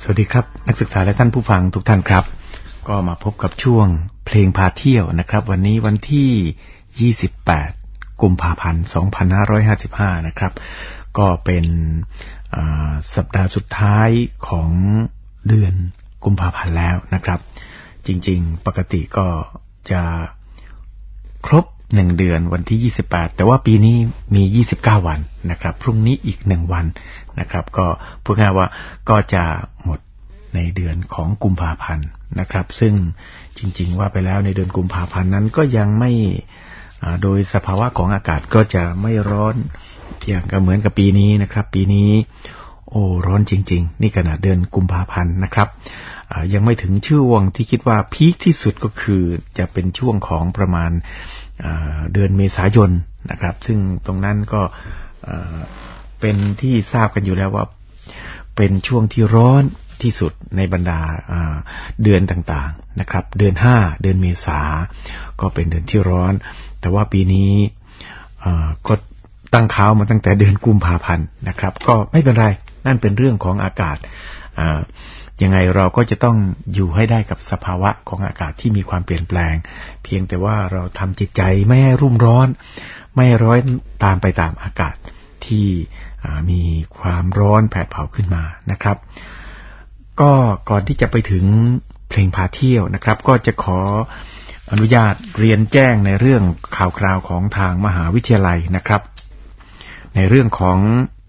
วัสดีครับนักศึกษาและท่านผู้ฟังทุกท่านครับก็มาพบกับช่วงเพลงพาเที่ยวนะครับวันนี้วันที่28กุมภาพันธ์2555นะครับก็เป็นสัปดาห์สุดท้ายของเดือนกุมภาพันธ์แล้วนะครับจริงๆปกติก็จะครบ1เดือนวันที่28แต่ว่าปีนี้มี29วันนะครับพรุ่งนี้อีก1วันนะครับก็พูดง่ายว่าก็จะหมดในเดือนของกุมภาพันธ์นะครับซึ่งจริงๆว่าไปแล้วในเดือนกุมภาพันธ์นั้นก็ยังไม่โดยสภาวะของอากาศก็จะไม่ร้อนอย่างก็เหมือนกับปีนี้นะครับปีนี้ร้อนจริงๆนี่ขณะเดือนกุมภาพันธ์นะครับยังไม่ถึงช่วงที่คิดว่าพีคที่สุดก็คือจะเป็นช่วงของประมาณเดือนเมษายนนะครับซึ่งตรงนั้นก็เป็นที่ทราบกันอยู่แล้วว่าเป็นช่วงที่ร้อนที่สุดในบรรดาเดือนต่างๆนะครับเดือน5เดือนเมษาก็เป็นเดือนที่ร้อนแต่ว่าปีนี้ก็ตั้งเขามาตั้งแต่เดือนกุมภาพันธ์นะครับก็ไม่เป็นไรนั่นเป็นเรื่องของอากาศยังไงเราก็จะต้องอยู่ให้ได้กับสภาวะของอากาศที่มีความเปลี่ยนแปลงเพียงแต่ว่าเราทำจิตใจไม่ให้รุ่มร้อนไม่ร้อนตามไปตามอากาศที่มีความร้อนแผดเผาขึ้นมานะครับก็ก่อนที่จะไปถึงเพลงพาเที่ยวนะครับก็จะขออนุญาตเรียนแจ้งในเรื่องข่าวคราวของทางมหาวิทยาลัยนะครับในเรื่องของ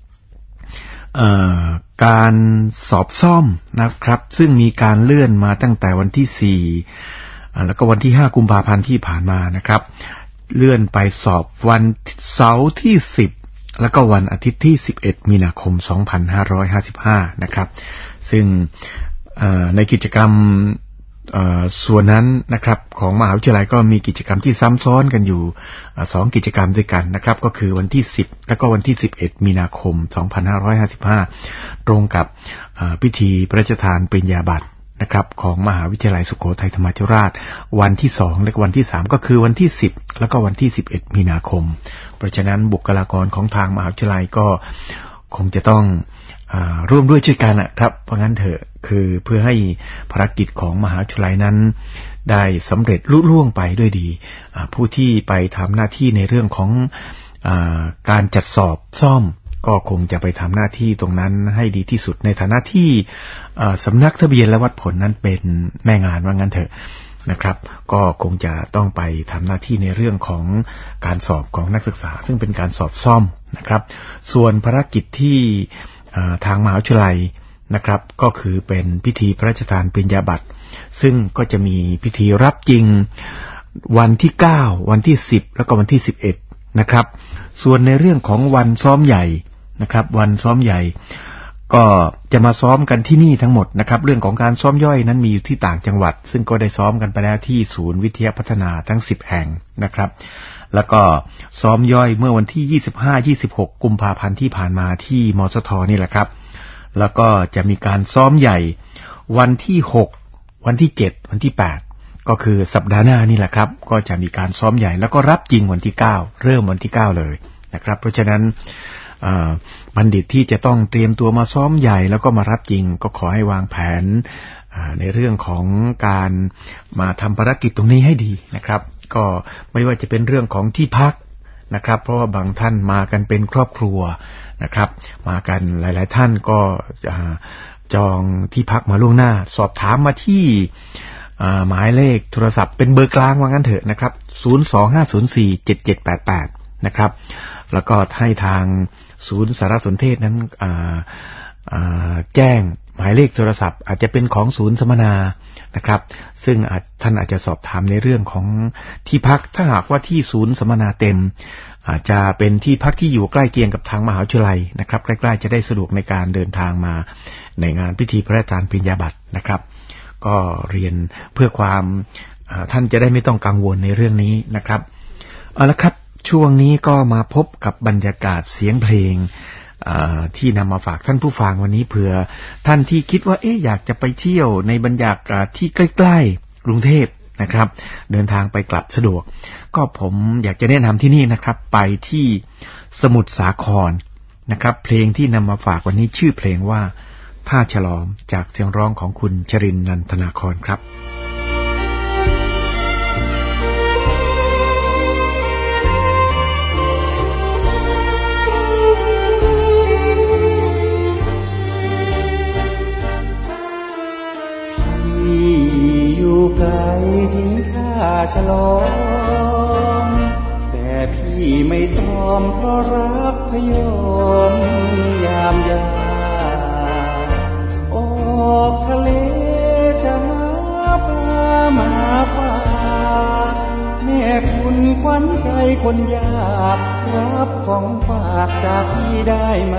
การสอบซ่อมนะครับซึ่งมีการเลื่อนมาตั้งแต่วันที่4แล้วก็วันที่5กุมภาพันธ์ที่ผ่านมานะครับเลื่อนไปสอบวันเสาร์ที่10แล้วก็วันอาทิตย์ที่11มีนาคม2555นะครับซึ่งในกิจกรรมส่วนนั้นนะครับของมหาวิทยาลัยก็มีกิจกรรมที่ซ้ำซ้อนกันอยู่2กิจกรรมด้วยกันนะครับก็คือวันที่10แล้วก็วันที่11มีนาคม2555ตรงกับพิธีพระราชทานปริญญาบัตรนะครับของมหาวิทยาลัยสุโขทัยธรรมาธิราชวันที่2และวันที่3ก็คือวันที่10แล้วก็วันที่11มีนาคมเพราะฉะนั้นบุคลากรของทางมหาวิทยาลัยก็คงจะต้องร่วมด้วยช่วยกันนะครับเพราะงั้นเถอะคือเพื่อให้ภารกิจของมหาวิทยาลัยนั้นได้สำเร็จลุล่วงไปด้วยดีผู้ที่ไปทำหน้าที่ในเรื่องของการจัดสอบซ่อมก็คงจะไปทำหน้าที่ตรงนั้นให้ดีที่สุดในฐานะที่สำนักทะเบียนและวัดผลนั้นเป็นแม่งานว่างั้นเถอะนะครับก็คงจะต้องไปทำหน้าที่ในเรื่องของการสอบของนักศึกษาซึ่งเป็นการสอบซ่อมนะครับส่วนภารกิจที่ทางมหาวิทยาลัยนะครับก็คือเป็นพิธีพระราชทานปริญญาบัตรซึ่งก็จะมีพิธีรับจริงวันที่9วันที่10แล้วก็วันที่11นะครับส่วนในเรื่องของวันซ้อมใหญ่นะครับวันซ้อมใหญ่ก็จะมาซ้อมกันที่นี่ทั้งหมดนะครับเรื่องของการซ้อมย่อยนั้นมีอยู่ที่ต่างจังหวัดซึ่งก็ได้ซ้อมกันไปแล้วที่ศูนย์วิทยาพัฒนาทั้ง10แห่งนะครับแล้วก็ซ้อมย่อยเมื่อวันที่25-26กุมภาพันธ์ที่ผ่านมาที่มสทนี่แหละครับแล้วก็จะมีการซ้อมใหญ่วันที่6วันที่7วันที่8ก็คือสัปดาห์หน้านี่แหละครับก็จะมีการซ้อมใหญ่แล้วก็รับจริงวันที่9เริ่มวันที่9เลยนะครับเพราะฉะนั้นบัณฑิตที่จะต้องเตรียมตัวมาซ้อมใหญ่แล้วก็มารับจริงก็ขอให้วางแผนในเรื่องของการมาทำภารกิจตรงนี้ให้ดีนะครับก็ไม่ว่าจะเป็นเรื่องของที่พักนะครับเพราะว่าบางท่านมากันเป็นครอบครัวนะครับมากันหลายๆท่านก็จองที่พักมาล่วงหน้าสอบถามมาที่หมายเลขโทรศัพท์เป็นเบอร์กลางว่างั้นเถอะนะครับ025047788นะครับแล้วก็ให้ทางศูนย์สารสนเทศนั้นแจ้งหมายเลขโทรศัพท์อาจจะเป็นของศูนย์สัมมนานะครับซึ่งท่านอาจจะสอบถามในเรื่องของที่พักถ้าหากว่าที่ศูนย์สัมมนาเต็มอาจจะเป็นที่พักที่อยู่ใกล้เคียงกับทางมหาวิทยาลัยนะครับใกล้ๆจะได้สะดวกในการเดินทางมาในงานพิธีพระราชทานปริญญาบัตรนะครับก็เรียนเพื่อความท่านจะได้ไม่ต้องกังวลในเรื่องนี้นะครับเอาละครับช่วงนี้ก็มาพบกับบรรยากาศเสียงเพลงที่นำมาฝากท่านผู้ฟังวันนี้เผื่อท่านที่คิดว่าอยากจะไปเที่ยวในบรรยากาศที่ใกล้ๆกรุงเทพนะครับเดินทางไปกลับสะดวกก็ผมอยากจะแนะนำที่นี่นะครับไปที่สมุทรสาครนะครับเพลงที่นำมาฝากวันนี้ชื่อเพลงว่าท่าฉลอมจากเสียงร้องของคุณชรินทร์ นันทนาครครับไกลทิ้งท่าฉลองแต่พี่ไม่ตอมเพราะรักพยอมยามยาออกทะเลจะหาปลามาฝากแม่คุณขวัญใจคนยากรับของฝากจากพี่ได้ไหม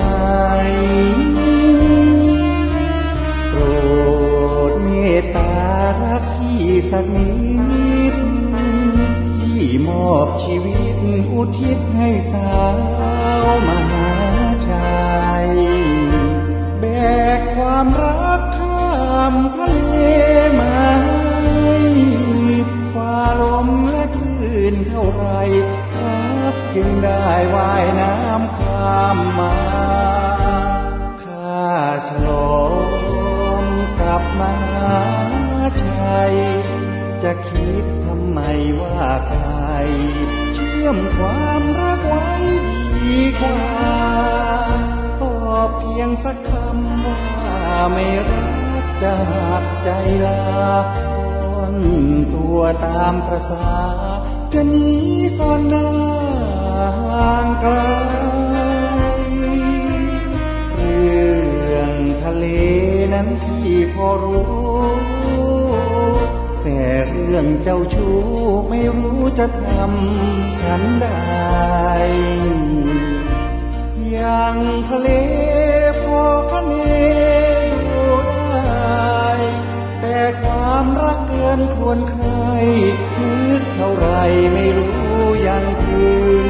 โปรดเมตตารักพี่สักนิดพี่มอบชีวิตอุทิศให้สาวมหาชัยแบกความรักข้ามทะเลมาฝ่าลมและคลื่นเท่าไรรักจึงได้ว่ายน้ำข้ามมาข้าฉลองกลับมาชัยจะคิดทำไมว่าไกลเชื่อมความรักไว้ดีกว่าตอบเพียงสักคำว่าไม่รักจะหักใจลาซ่อนตัวตามประสาจะหนีซ่อนหน้าห่างไกลเรื่องทะเลนั้นพี่พอรู้แต่เรื่องเจ้าชู้ไม่รู้จะทำฉันได้อย่างทะเลพอคะเนดูได้แต่ความรักเกินควรใครคิดเท่าไรไม่รู้ยังถึง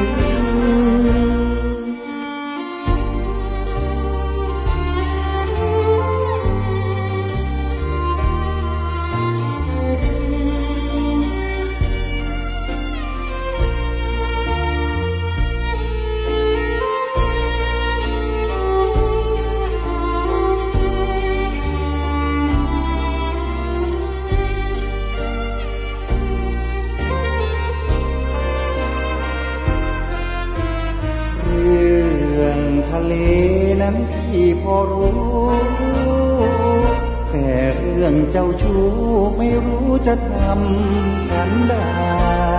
พี่พอรู้แต่เรื่องเจ้าชู้ไม่รู้จะทำฉันได้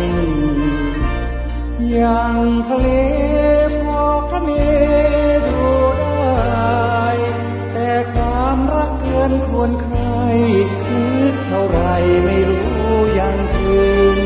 อย่างทะเลพอคะเนดูได้แต่ความรักเกินควรใครคิดเท่าไรไม่รู้ยังถึง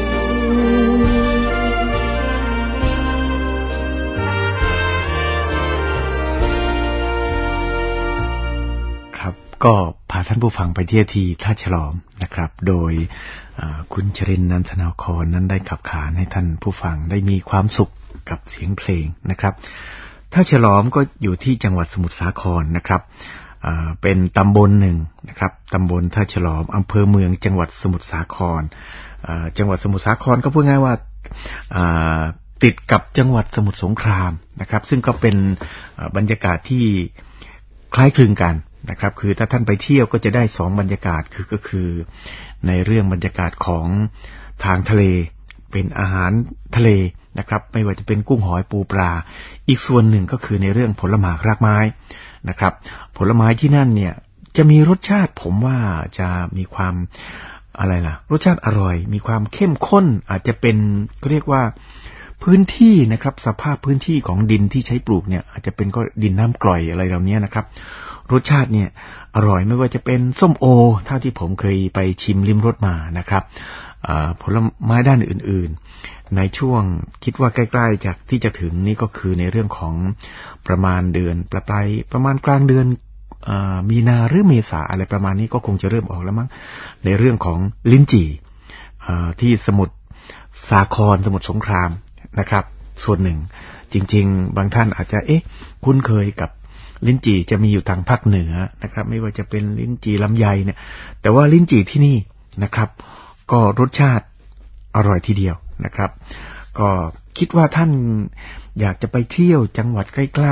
ก็พาท่านผู้ฟังไปเที่ยวที่ท่าฉลอมนะครับโดยคุณชรินทร์ นันทนาครนั้นได้ขับขานให้ท่านผู้ฟังได้มีความสุขกับเสียงเพลงนะครับท่าฉลอมก็อยู่ที่จังหวัดสมุทรสาครนะครับเป็นตำบลหนึ่งนะครับตำบลท่าฉลอมอำเภอเมืองจังหวัดสมุทรสาครจังหวัดสมุทรสาครก็พูดง่ายว่าติดกับจังหวัดสมุทรสงครามนะครับซึ่งก็เป็นบรรยากาศที่คล้ายคลึงกันนะครับคือถ้าท่านไปเที่ยวก็จะได้2บรรยากาศก็คือในเรื่องบรรยากาศของทางทะเลเป็นอาหารทะเลนะครับไม่ว่าจะเป็นกุ้งหอยปูปลาอีกส่วนหนึ่งก็คือในเรื่องผลไม้รากไม้นะครับผลไม้ที่นั่นเนี่ยจะมีรสชาติผมว่าจะมีความรสชาติอร่อยมีความเข้มข้นอาจจะเป็นเรียกว่าพื้นที่นะครับสภาพพื้นที่ของดินที่ใช้ปลูกเนี่ยอาจจะเป็นก็ดินน้ำกร่อยอะไรเหล่านี้นะครับรสชาติเนี่ยอร่อยไม่ว่าจะเป็นส้มโอเท่าที่ผมเคยไปชิมลิ้มรสมานะครับผลไม้ด้านอื่นๆในช่วงคิดว่าใกล้ๆจากที่จะถึงนี่ก็คือในเรื่องของประมาณเดือนปลายประมาณกลางเดือนมีนาหรือเมษาอะไรประมาณนี้ก็คงจะเริ่มออกแล้วมั้งในเรื่องของลิ้นจี่ที่สมุทรสาครสมุทรสงครามนะครับส่วนหนึ่งจริงๆบางท่านอาจจะคุ้นเคยกับลิ้นจี่จะมีอยู่ทางภาคเหนือนะครับไม่ว่าจะเป็นลิ้นจี่ลำไยเนี่ยแต่ว่าลิ้นจี่ที่นี่นะครับก็รสชาติอร่อยทีเดียวนะครับก็คิดว่าท่านอยากจะไปเที่ยวจังหวัดใกล้ๆ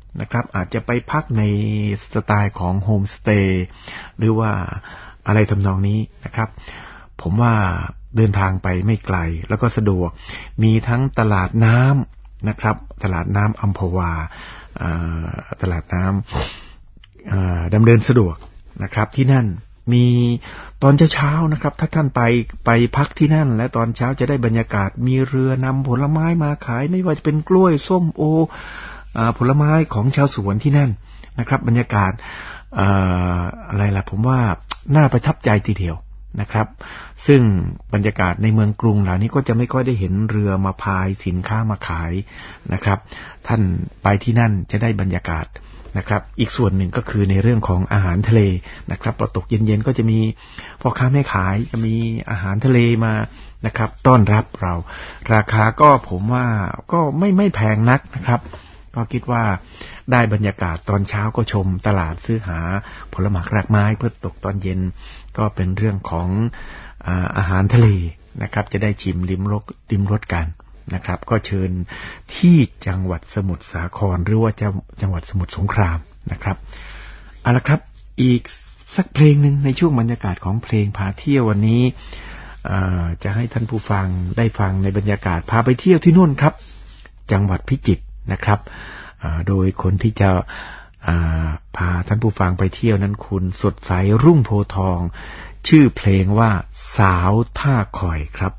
นะครับอาจจะไปพักในสไตล์ของโฮมสเตย์หรือว่าอะไรทำนองนี้นะครับผมว่าเดินทางไปไม่ไกลแล้วก็สะดวกมีทั้งตลาดน้ำนะครับตลาดน้ำอัมพวาตลาดน้ำดำเนินสะดวกนะครับที่นั่นมีตอนเช้าๆนะครับถ้าท่านไปพักที่นั่นและตอนเช้าจะได้บรรยากาศมีเรือนำผลไม้มาขายไม่ว่าจะเป็นกล้วยส้มโอผลไม้ของชาวสวนที่นั่นนะครับบรรยากาศอะไรล่ะผมว่าน่าประทับใจทีเดียวนะครับซึ่งบรรยากาศในเมืองกรุงเหล่านี้ก็จะไม่ค่อยได้เห็นเรือมาพายสินค้ามาขายนะครับท่านไปที่นั่นจะได้บรรยากาศนะครับอีกส่วนหนึ่งก็คือในเรื่องของอาหารทะเลนะครับพอตกเย็นๆก็จะมีพ่อค้าแม่ขายจะมีอาหารทะเลมานะครับต้อนรับเราราคาก็ผมว่าก็ไม่แพงนักนะครับก็คิดว่าได้บรรยากาศตอนเช้าก็ชมตลาดซื้อหาผลหมากรากไม้เพื่อตกตอนเย็นก็เป็นเรื่องของอาหารทะเลนะครับจะได้ชิมลิ้มรสกันนะครับก็เชิญที่จังหวัดสมุทรสาครหรือว่าจังหวัดสมุทรสงครามนะครับเอาละครับอีกสักเพลงหนึ่งในช่วงบรรยากาศของเพลงพาเที่ยววันนี้จะให้ท่านผู้ฟังได้ฟังในบรรยากาศพาไปเที่ยวที่นู่นครับจังหวัดพิจิตรนะครับโดยคนที่จะพาท่านผู้ฟังไปเที่ยวนั้นคุณสดใสรุ่งโพธิ์ทองชื่อเพลงว่าสาวท่าคอยครับ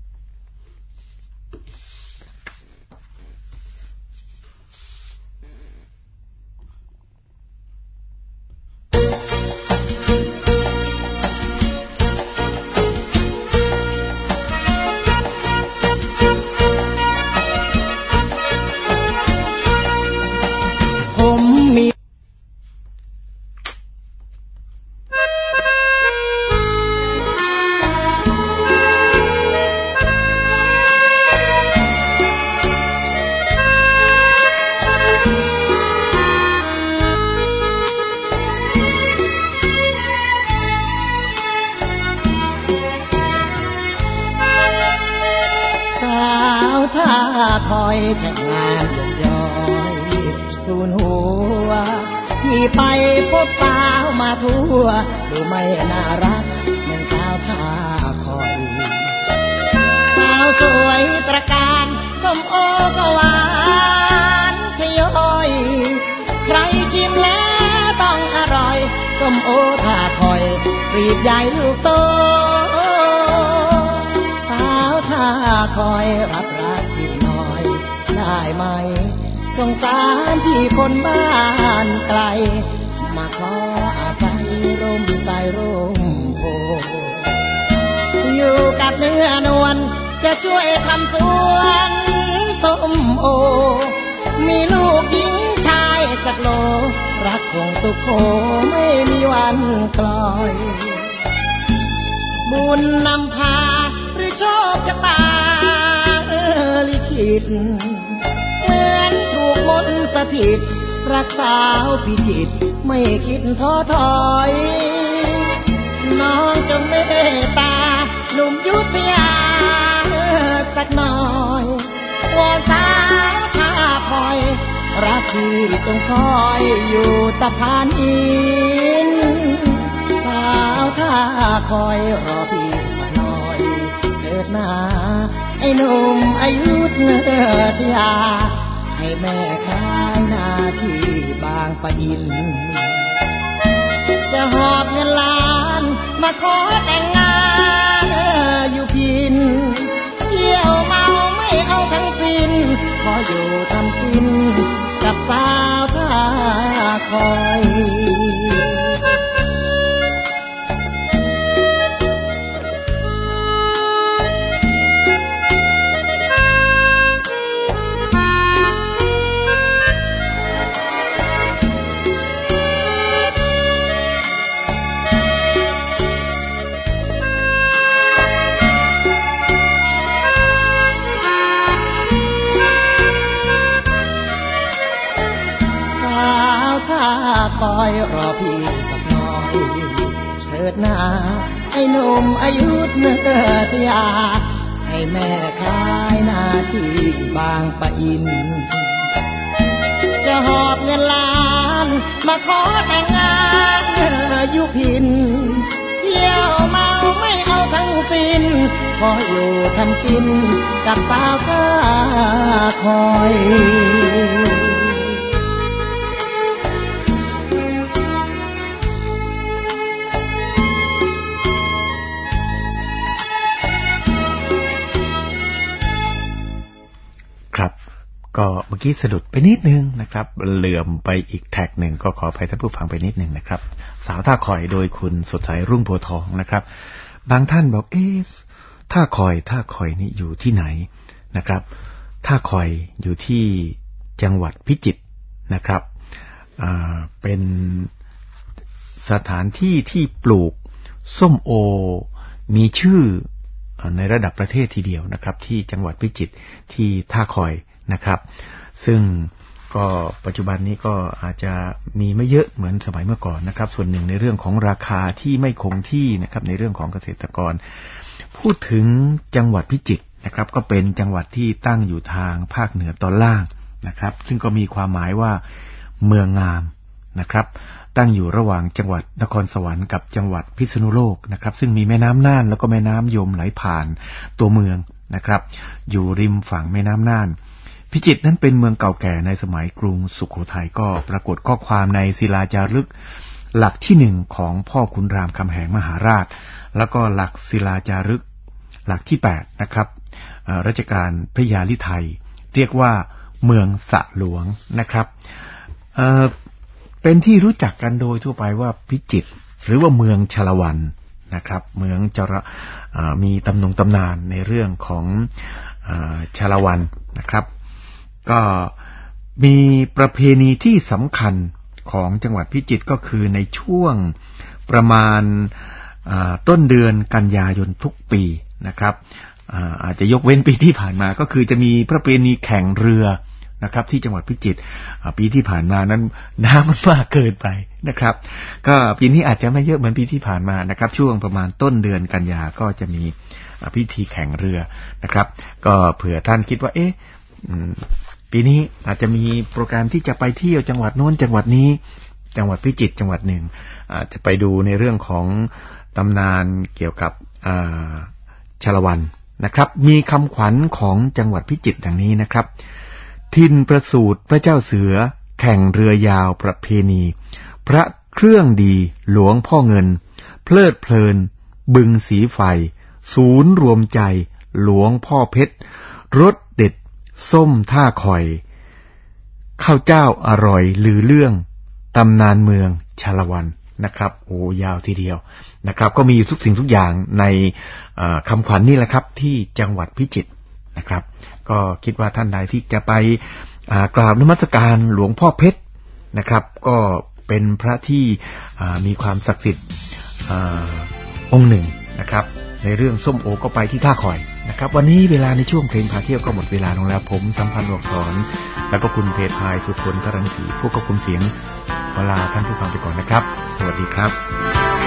คอยจะงามย้อยสูนหัวที่ไปพบสาวมาทั่วดูไม่น่ารักเหมือนสาวท่าคอยสาวสวยตระการส้มโอก็หวานชะย้อยใครชิมแล้วต้องอร่อยส้มโอท่าคอยรีบใหญ่ลูกโตสาวท่าคอยรับรักได้ไหมสงสารพี่คนบ้านไกลมาขออาศัยร่มใส่ร่มโพอยู่กับเนื้อนวลจะช่วยทำสวนส้มโอมีลูกหญิงชายสักโลรักคงสุขโขไม่มีวันกลอยบุญนำพาหรือโชคชะตาลิขิตเหมือนถูกมนต์สถิตรักสาวพิจิตรไม่คิดท้อถอยน้องจงเมตตาหนุ่มยุธยาสักหน่อยวอนสาวท่าคอยรักที่ต้องคอยอยู่ตะพานหินสาวท่าคอยรอพี่สักหน่อยเถิดนาไอ้หนุ่มอายุทยาให้แม่ขายนาที่บางปะอินจะหอบเงินล้านมาขอแต่งงานอยู่พินเที่ยวเมาไม่เอาทั้งสิ้นขออยู่ทำกินกับสาวท่าคอยคอยรอพี่สักหน่อยเถิดนาไอ้หนุ่มอายุทยาให้แม่ขายนาที่บางปะอินจะจะหอบเงินล้านมาขอแต่งงานอยู่พินเที่ยวเมาไม่เอาทั้งสิ้นขออยู่ทำกินกับสาวสาคอยครับก็เมื่อกี้สะดุดไปนิดนึงนะครับเหลื่อมไปอีกแท็กหนึ่งก็ขออภัยท่านผู้ฟังไปนิดนึงนะครับสาวท่าคอยโดยคุณสดใสรุ่งโพธิ์ทองนะครับบางท่านบอกท่าคอยนี่อยู่ที่ไหนนะครับท่าคอยอยู่ที่จังหวัดพิจิตรนะครับเป็นสถานที่ที่ปลูกส้มโอมีชื่อในระดับประเทศทีเดียวนะครับที่จังหวัดพิจิตรที่ท่าคอยนะครับซึ่งก็ปัจจุบันนี้ก็อาจจะมีไม่เยอะเหมือนสมัยเมื่อก่อนนะครับส่วนหนึ่งในเรื่องของราคาที่ไม่คงที่นะครับในเรื่องของเกษตรกรพูดถึงจังหวัดพิจิตรนะครับก็เป็นจังหวัดที่ตั้งอยู่ทางภาคเหนือตอนล่างนะครับซึ่งก็มีความหมายว่าเมืองงามนะครับตั้งอยู่ระหว่างจังหวัดนครสวรรค์กับจังหวัดพิษณุโลกนะครับซึ่งมีแม่น้ำน่านแล้วก็แม่น้ำยมไหลผ่านตัวเมืองนะครับอยู่ริมฝั่งแม่น้ำน่านพิจิตรนั้นเป็นเมืองเก่าแก่ในสมัยกรุงสุโขทัยก็ปรากฏข้อความในศิลาจารึกหลักที่ 1ของพ่อขุนรามคำแหงมหาราชแล้วก็หลักศิลาจารึกหลักที่8นะครับรัชกาลพระยาฤทัยเรียกว่าเมืองสะหลวงนะครับเป็นที่รู้จักกันโดยทั่วไปว่าพิจิตรหรือว่าเมืองชลวันนะครับเมืองมีตำนานในเรื่องของชลวันนะครับก็มีประเพณีที่สำคัญของจังหวัดพิจิตรก็คือในช่วงประมาณต้นเดือนกันยายนทุกปีนะครับอาจจะยกเว้นปีที่ผ่านมาก็คือจะมีประเพณีแข่งเรือนะครับที่จังหวัดพิจิตรปีที่ผ่านมานั้นน้ำมันมากเกินไปนะครับก็ปีนี้อาจจะไม่เยอะเหมือนปีที่ผ่านมานะครับช่วงประมาณต้นเดือนกันยาก็จะมีพิธีแข่งเรือนะครับก็เผื่อท่านคิดว่าปีนี้อาจจะมีโปรแกรมที่จะไปเที่ยวจังหวัดโน้นจังหวัดนี้จังหวัดพิจิตรจังหวัดหนึ่งจะไปดูในเรื่องของตำนานเกี่ยวกับชาละวันนะครับมีคำขวัญของจังหวัดพิจิตรดังนี้นะครับทินประสูติพระเจ้าเสือแข่งเรือยาวประเพณีพระเครื่องดีหลวงพ่อเงินเพลิดเพลินบึงสีไฟศูนย์รวมใจหลวงพ่อเพชรรสเด็ดส้มท่าคอยข้าวเจ้าอร่อยลือเรื่องตำนานเมืองชาละวันนะครับโอ้ยาวทีเดียวนะครับก็มีทุกสิ่งทุกอย่างในคำขวัญ นี่แหละครับที่จังหวัดพิจิตรนะครับก็คิดว่าท่านใดที่จะไปกราบนมัสการหลวงพ่อเพชรนะครับก็เป็นพระที่มีความศักดิ์สิทธิ์องค์หนึ่งนะครับในเรื่องส้มโอก็ไปที่ท่าคอยนะครับวันนี้เวลาในช่วงเพลงพาเที่ยวก็หมดเวลาลงแล้วผมสัมพันธ์ อักษรแล้วก็คุณเพทายสุทนทรังสีผู้ควบคุมเสียงขอลาท่านผู้ฟังไปก่อนนะครับสวัสดีครับ